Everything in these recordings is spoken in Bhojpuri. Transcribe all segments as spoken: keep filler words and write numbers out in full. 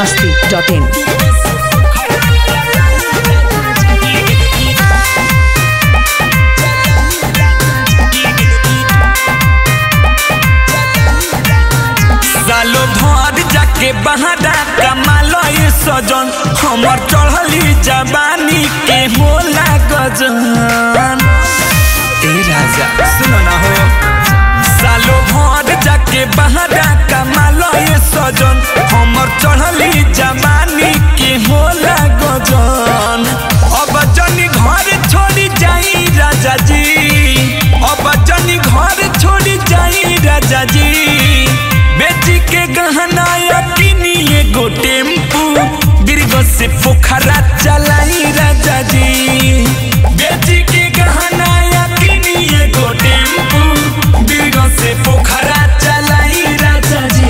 masti dot in. सालो भर जाके बहारा कमालो ये सजन हमर चढ़ली जवानी के होला गजन। ए राजा सुनो ना हो, सालो भर जाके बहारा कमालो ये सजन हमर चढ़ली जवानी के होला गजन। अब जनी घर छोड़ी जाई राजा जी, अब जनी घर छोड़ी जाई राजा जी, बेटी के गहना यकीनी एगो टेम्पू बिरग से पोखरा चलाई राजा जी। बेटी के गहना यकीनी एगो टेम्पू बिरग से पोखरा चलाई राजा जी।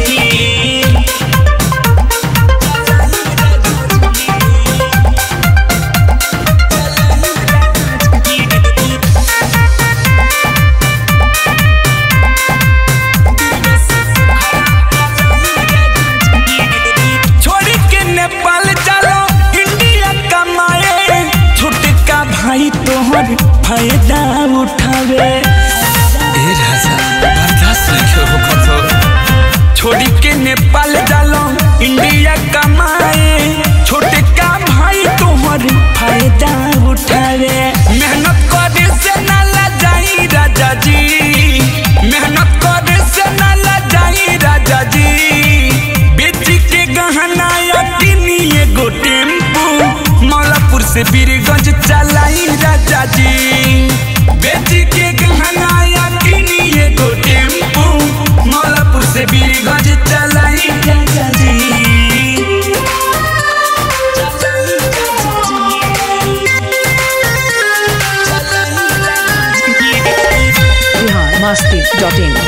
तोहर फायदा उठावे ए राजा बर्दाश्त नहीं हो खतो। छोड़ी के नेपाल जालो इंडिया कमाए, छोटे का भाई तोहर फायदा उठावे। मेहनत करे से ना ला जाई राजा जी, मेहनत करे से ना ला जाई राजा जी। बेटी के गहना यकीनी एगो टेम्पू मौलापुर से बीरगंज चलाई राजा जी। बेटी के गहना यकीनी एगो टेम्पू मौलापुर से बीरगंज चलाई राजा जी। Bihar masti dot in.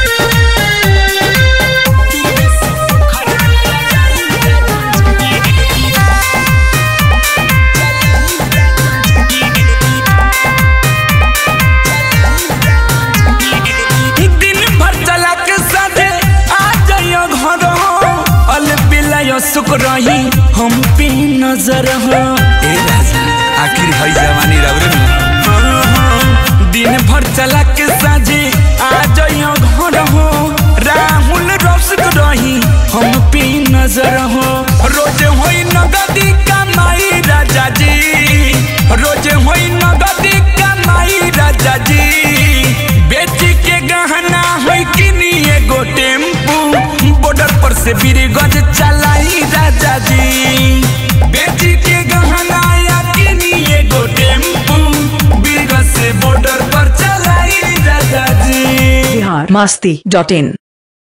सुख रही हम पे नजर हो ए राजा, आखिर है जवानी रौरे में। दिन भर चला के साझे आ जाइयो घर हो, राहुल रोशक रही हम पे नजर हो। रोज होई नगदी कमाई राजा जी, रोज होई नगदी कमाई राजा जी। बेटी के गहना होई किनी एगो टेम्पू बॉर्डर पर से बीरगंज चलाई राजा जी। बेटी के गहना यकीनी एगो टेम्पू बीरगंज से बॉर्डर पर चलाई राजा जी। Bihar masti dot in.